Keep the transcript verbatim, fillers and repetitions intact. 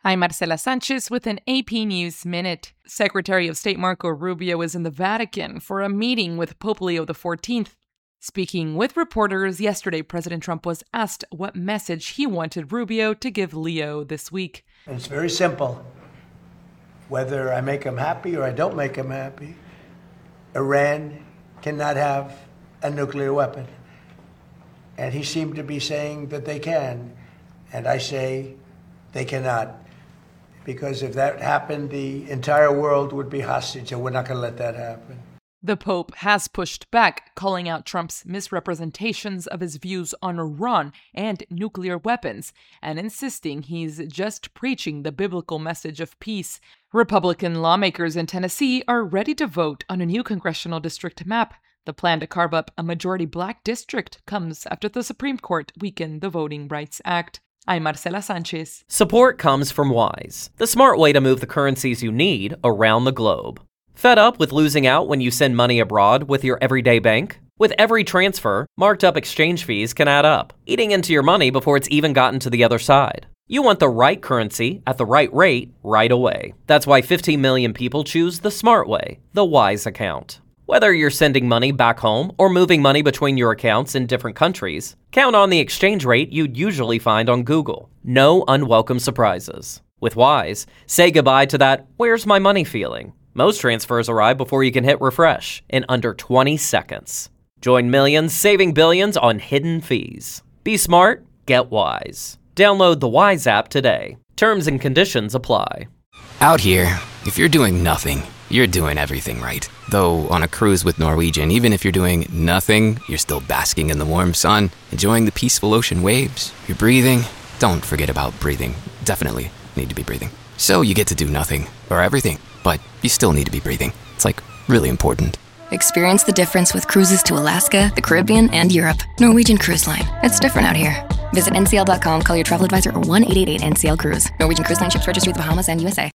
I'm Marcela Sanchez with an A P News Minute. Secretary of State Marco Rubio is in the Vatican for a meeting with Pope Leo the fourteenth. Speaking with reporters yesterday, President Trump was asked what message he wanted Rubio to give Leo this week. It's very simple. Whether I make him happy or I don't make him happy, Iran cannot have a nuclear weapon. And he seemed to be saying that they can. And I say they cannot. Because if that happened, the entire world would be hostage, and we're not going to let that happen. The Pope has pushed back, calling out Trump's misrepresentations of his views on Iran and nuclear weapons, and insisting he's just preaching the biblical message of peace. Republican lawmakers in Tennessee are ready to vote on a new congressional district map. The plan to carve up a majority black district comes after the Supreme Court weakened the Voting Rights Act. I'm Marcela Sanchez. Support comes from Wise, the smart way to move the currencies you need around the globe. Fed up with losing out when you send money abroad with your everyday bank? With every transfer, marked up exchange fees can add up, eating into your money before it's even gotten to the other side. You want the right currency at the right rate right away. That's why fifteen million people choose the smart way, the Wise account. Whether you're sending money back home or moving money between your accounts in different countries, count on the exchange rate you'd usually find on Google. No unwelcome surprises. With Wise, say goodbye to that "where's my money" feeling. Most transfers arrive before you can hit refresh in under twenty seconds. Join millions saving billions on hidden fees. Be smart, get Wise. Download the Wise app today. Terms and conditions apply. Out here, if you're doing nothing, you're doing everything right. Though on a cruise with Norwegian, even if you're doing nothing, you're still basking in the warm sun, enjoying the peaceful ocean waves. You're breathing. Don't forget about breathing. Definitely need to be breathing. So you get to do nothing, or everything, but you still need to be breathing. It's like really important. Experience the difference with cruises to Alaska, the Caribbean, and Europe. Norwegian Cruise Line. It's different out here. Visit N C L dot com, call your travel advisor, or one eight eight eight N C L Cruise. Norwegian Cruise Line ships registry the Bahamas and U S A.